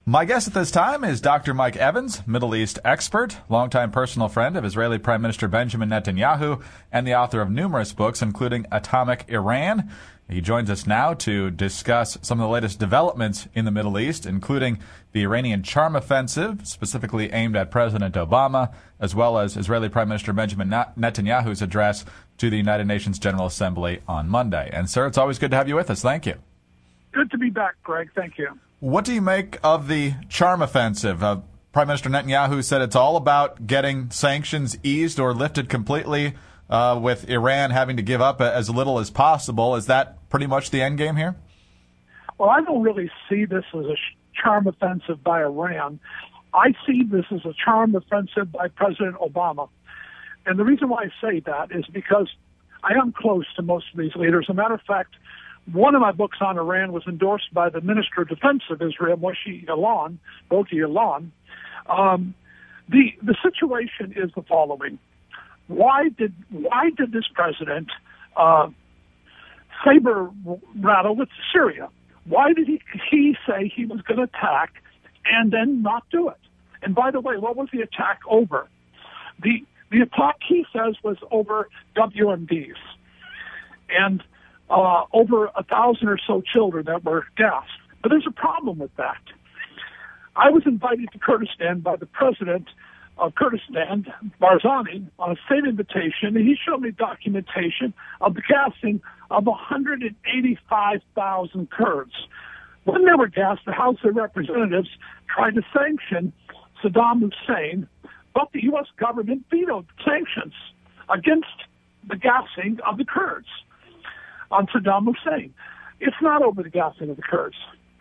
My guest at this time is Dr. Mike Evans, Middle East expert, longtime personal friend of Israeli Prime Minister Benjamin Netanyahu, and the author of numerous books, including Atomic Iran. He joins us now to discuss some of the latest developments in the Middle East, including the Iranian charm offensive, specifically aimed at President Obama, as well as Israeli Prime Minister Benjamin Netanyahu's address to the United Nations General Assembly on Monday. And, sir, it's always good to have you with us. Thank you. Good to be back, Greg. Thank you. What do you make of the charm offensive? Prime Minister Netanyahu said it's all about getting sanctions eased or lifted completely, with Iran having to give up as little as possible. Is that pretty much the end game here? Well, I don't really see this as a charm offensive by Iran. I see this as a charm offensive by President Obama. And the reason why I say that is because I am close to most of these leaders. As a matter of fact, one of my books on Iran was endorsed by the Minister of Defense of Israel, Moshe Yaalon. The situation is the following: Why did this president saber rattle with Syria? Why did he say he was going to attack and then not do it? And by the way, what was the attack over? The attack, he says, was over WMDs and over 1,000 or so children that were gassed. But there's a problem with that. I was invited to Kurdistan by the president of Kurdistan, Barzani, on a state invitation, and he showed me documentation of the gassing of 185,000 Kurds. When they were gassed, the House of Representatives tried to sanction Saddam Hussein, but the U.S. government vetoed sanctions against the gassing of the Kurds on Saddam Hussein. It's not over the gassing of the Kurds.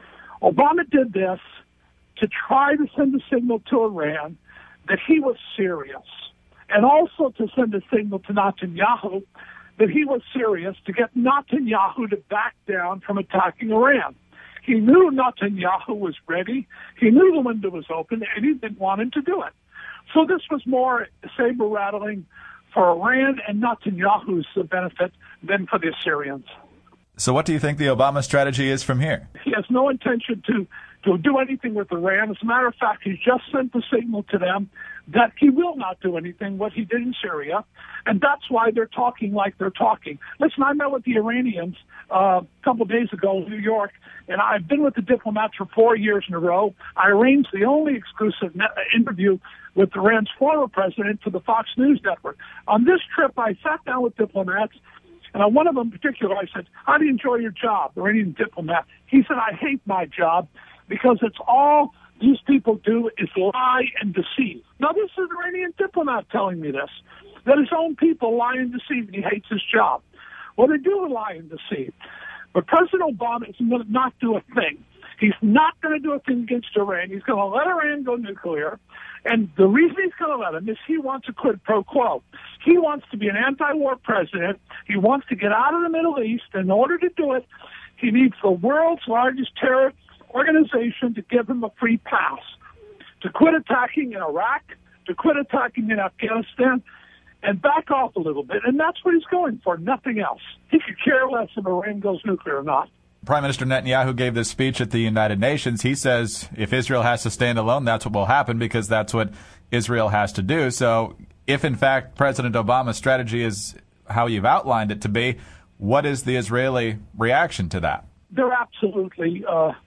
Obama did this to try to send a signal to Iran that he was serious, and also to send a signal to Netanyahu that he was serious, to get Netanyahu to back down from attacking Iran. He knew Netanyahu was ready, he knew the window was open, and he didn't want him to do it. So this was more saber-rattling for Iran and Netanyahu's benefit than for the Assyrians. So what do you think the Obama strategy is from here? He has no intention to do anything with Iran. As a matter of fact, he just sent the signal to them that he will not do anything, what he did in Syria, and that's why they're talking like they're talking. Listen, I met with the Iranians a couple of days ago in New York, and I've been with the diplomats for 4 years in a row. I arranged the only exclusive interview with Iran's former president for the Fox News network. On this trip, I sat down with diplomats, and on one of them in particular, I said, "How do you enjoy your job?" The Iranian diplomat. He said, "I hate my job because it's all these people do is lie and deceive." Now, this is an Iranian diplomat telling me this, that his own people lie and deceive, and he hates his job. Well, they do lie and deceive. But President Obama is going to not do a thing. He's not going to do a thing against Iran. He's going to let Iran go nuclear. And the reason he's going to let him is he wants a quid pro quo. He wants to be an anti-war president. He wants to get out of the Middle East. In order to do it, he needs the world's largest terror organization to give him a free pass, to quit attacking in Iraq, to quit attacking in Afghanistan, and back off a little bit. And that's what he's going for, nothing else. He could care less if Iran goes nuclear or not. Prime Minister Netanyahu gave this speech at the United Nations. He says if Israel has to stand alone, that's what will happen because that's what Israel has to do. So if, in fact, President Obama's strategy is how you've outlined it to be, what is the Israeli reaction to that? They're absolutely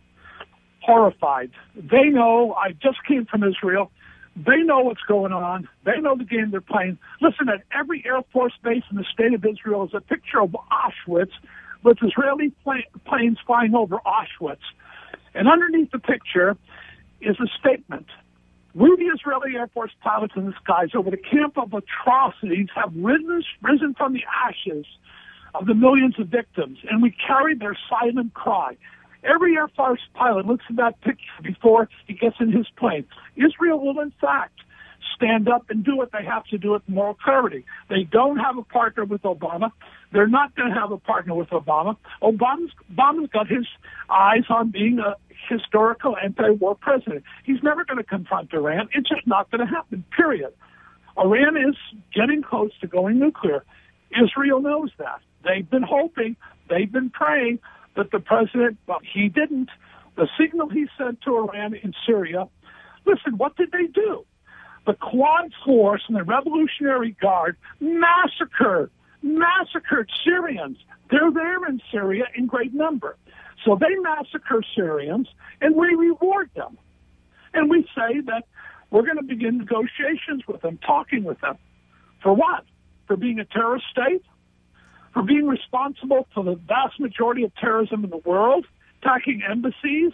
horrified. They know. I just came from Israel. They know what's going on. They know the game they're playing. Listen, at every Air Force base in the state of Israel is a picture of Auschwitz with Israeli planes flying over Auschwitz. And underneath the picture is a statement. We, the Israeli Air Force pilots in the skies over the camp of atrocities, have risen from the ashes of the millions of victims, and we carry their silent cry. Every Air Force pilot looks at that picture before he gets in his plane. Israel will, in fact, stand up and do what they have to do with moral clarity. They don't have a partner with Obama. They're not going to have a partner with Obama. Obama's got his eyes on being a historical anti-war president. He's never going to confront Iran. It's just not going to happen, period. Iran is getting close to going nuclear. Israel knows that. They've been hoping, they've been praying that the president, well, he didn't, the signal he sent to Iran in Syria. Listen, what did they do? The Quds Force and the Revolutionary Guard massacred Syrians. They're there in Syria in great number. So they massacre Syrians, and we reward them. And we say that we're going to begin negotiations with them, talking with them. For what? For being a terrorist state? For being responsible for the vast majority of terrorism in the world? Attacking embassies?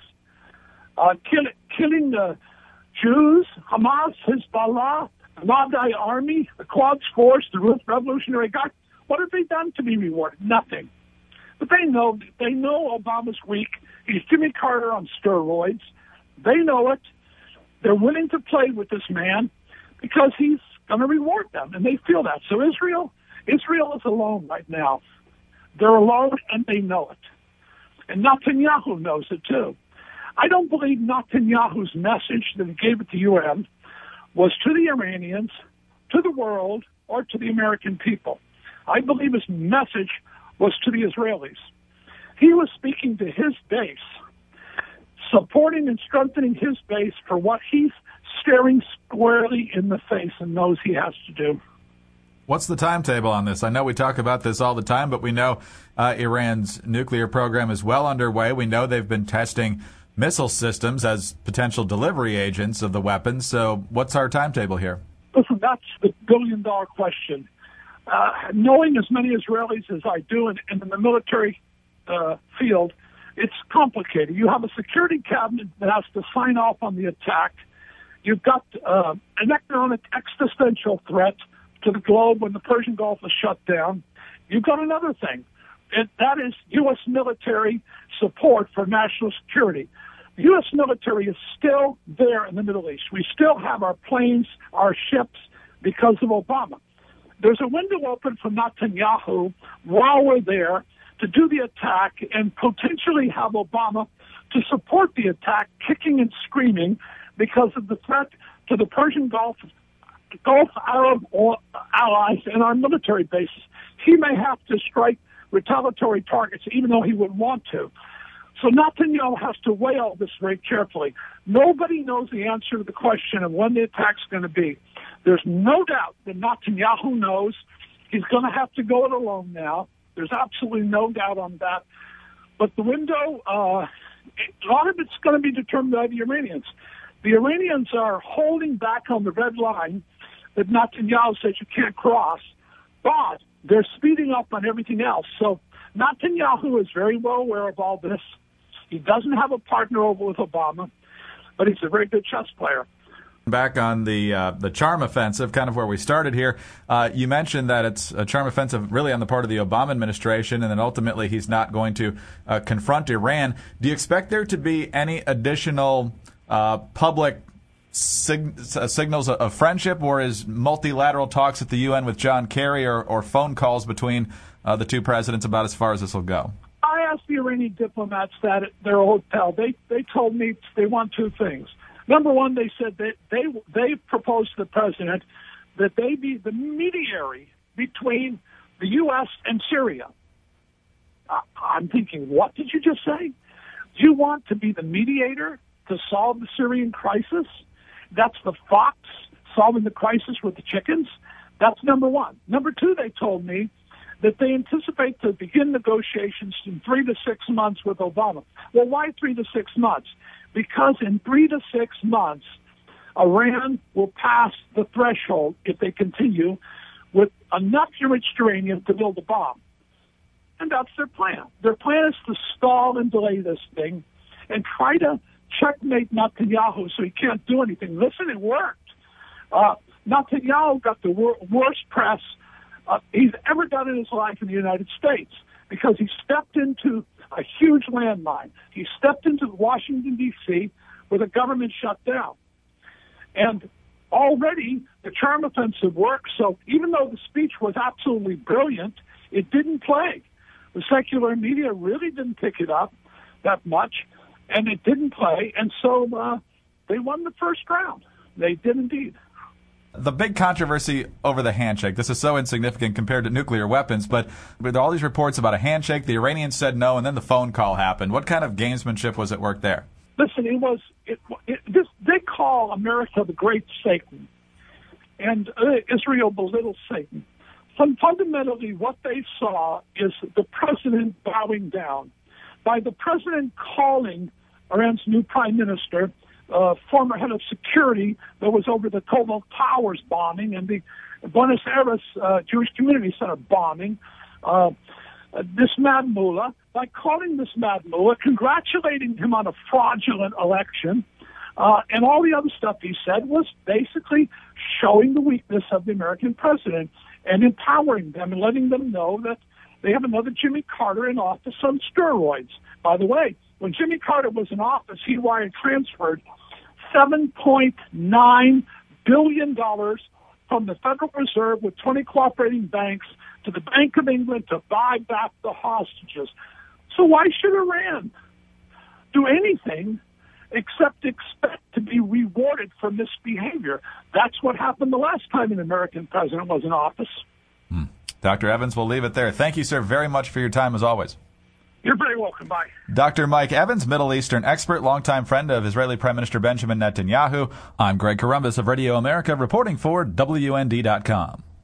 Killing the Jews? Hamas, Hezbollah, the Mahdai Army, the Quds Force, the Revolutionary Guard? What have they done to be rewarded? Nothing. But they know Obama's weak. He's Jimmy Carter on steroids. They know it. They're willing to play with this man because he's going to reward them, and they feel that. So Israel is alone right now. They're alone, and they know it. And Netanyahu knows it, too. I don't believe Netanyahu's message that he gave at the UN was to the Iranians, to the world, or to the American people. I believe his message was to the Israelis. He was speaking to his base, supporting and strengthening his base for what he's staring squarely in the face and knows he has to do. What's the timetable on this? I know we talk about this all the time, but we know Iran's nuclear program is well underway. We know they've been testing missile systems as potential delivery agents of the weapons. So what's our timetable here? Listen, that's the billion-dollar question. Knowing as many Israelis as I do in the military field, it's complicated. You have a security cabinet that has to sign off on the attack. You've got an economic existential threat to the globe when the Persian Gulf is shut down. You've got another thing, and that is U.S. military support for national security. The U.S. military is still there in the Middle East. We still have our planes, our ships, because of Obama. There's a window open for Netanyahu while we're there to do the attack and potentially have Obama to support the attack, kicking and screaming because of the threat to the Persian Gulf Arab allies and our military bases. He may have to strike retaliatory targets even though he would want to. So Netanyahu has to weigh all this very carefully. Nobody knows the answer to the question of when the attack's going to be. There's no doubt that Netanyahu knows he's going to have to go it alone now. There's absolutely no doubt on that. But the window, a lot of it's going to be determined by the Iranians. The Iranians are holding back on the red line that Netanyahu says you can't cross, but they're speeding up on everything else. So Netanyahu is very well aware of all this. He doesn't have a partner over with Obama, but he's a very good chess player. Back on the charm offensive, kind of where we started here, you mentioned that it's a charm offensive really on the part of the Obama administration, and then ultimately he's not going to confront Iran. Do you expect there to be any additional public signals of friendship, or is multilateral talks at the UN with John Kerry or phone calls between the two presidents about as far as this will go? I asked the Iranian diplomats that at their hotel. They told me they want two things. Number one, they said that they proposed to the president that they be the mediator between the U.S. and Syria. I'm thinking, what did you just say? Do you want to be the mediator to solve the Syrian crisis? That's the fox solving the crisis with the chickens? That's number one. Number two, they told me that they anticipate to begin negotiations in 3 to 6 months with Obama. Well, why 3 to 6 months? Because in 3 to 6 months, Iran will pass the threshold, if they continue, with enough enriched uranium to build a bomb. And that's their plan. Their plan is to stall and delay this thing and try to checkmate Netanyahu so he can't do anything. Listen, it worked. Netanyahu got the worst press he's ever done in his life in the United States because he stepped into a huge landmine. He stepped into Washington, D.C., where the government shut down. And already the charm offensive worked, so even though the speech was absolutely brilliant, it didn't play. The secular media really didn't pick it up that much, and it didn't play, and so they won the first round. They did indeed. The big controversy over the handshake, this is so insignificant compared to nuclear weapons, but with all these reports about a handshake, the Iranians said no, and then the phone call happened. What kind of gamesmanship was at work there? Listen, they call America the Great Satan, and Israel belittles Satan. Fundamentally, what they saw is the president bowing down. By the president calling Iran's new prime minister, former head of security that was over the Cobalt Towers bombing and the Buenos Aires Jewish Community Center bombing, this mad mullah, by calling this mad mullah, congratulating him on a fraudulent election, and all the other stuff he said was basically showing the weakness of the American president and empowering them and letting them know that they have another Jimmy Carter in office on steroids. By the way, when Jimmy Carter was in office, he wire transferred $7.9 billion from the Federal Reserve with 20 cooperating banks to the Bank of England to buy back the hostages. So why should Iran do anything except expect to be rewarded for misbehavior? That's what happened the last time an American president was in office. Dr. Evans, we'll leave it there. Thank you, sir, very much for your time as always. You're very welcome. Bye. Dr. Mike Evans, Middle Eastern expert, longtime friend of Israeli Prime Minister Benjamin Netanyahu. I'm Greg Corombos of Radio America, reporting for WND.com.